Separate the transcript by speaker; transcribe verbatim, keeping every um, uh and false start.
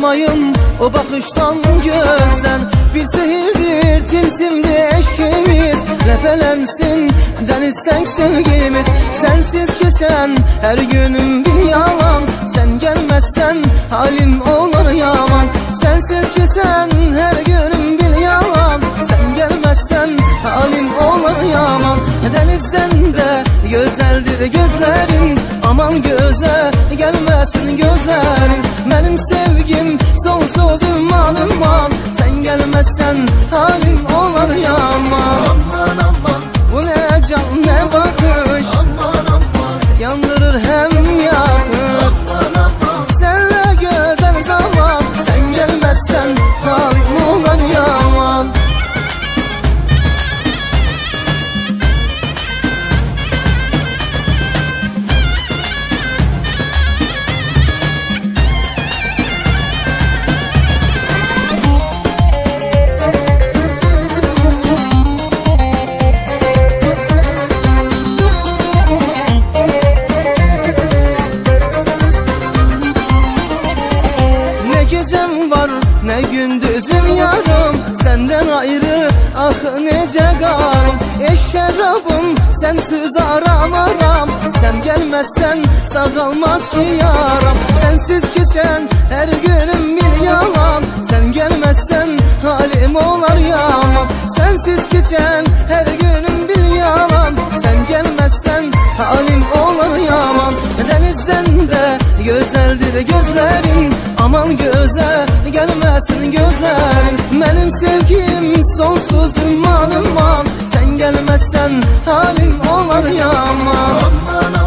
Speaker 1: Ayırmayım o bakıştan gözden. Bir sehirdir tilsimli eşkimiz, lepelensin denizden sevgimiz. Sensiz geçen her günüm bir yalan, sen gelmezsen halim olur yaman. Sensiz geçen her günüm bir yalan, sen gelmezsen halim olur yaman. Denizden de güzeldir gözlerin, aman göze gelmesin gözlerin. Benim sevgim sonsuz ümmanım var, sen gelmezsen halim olur yaman.
Speaker 2: Aman aman,
Speaker 1: bu ne can ne bakış,
Speaker 2: aman aman,
Speaker 1: yandırır hem yakır.
Speaker 2: aman aman,
Speaker 1: Senle güzel zaman, sen gelmezsen halim olur yaman. Gecem var ne gündüzüm yarım, senden ayrı ah nece garım. Eş şerabım sensiz aram aram, sen gelmezsen sağalmaz ki yaram. Sensiz geçen her günüm bir yalan, sen gelmezsen halim olur yaman. Sensiz geçen her günüm bir yalan, sen gelmezsen halim olur yaman. Denizden de güzeldir gözlerin, aman göze gelmesin gözlerin. Benim sevgim sonsuz ümmanım var, sen gelmezsen halim olur yaman.
Speaker 2: aman aman.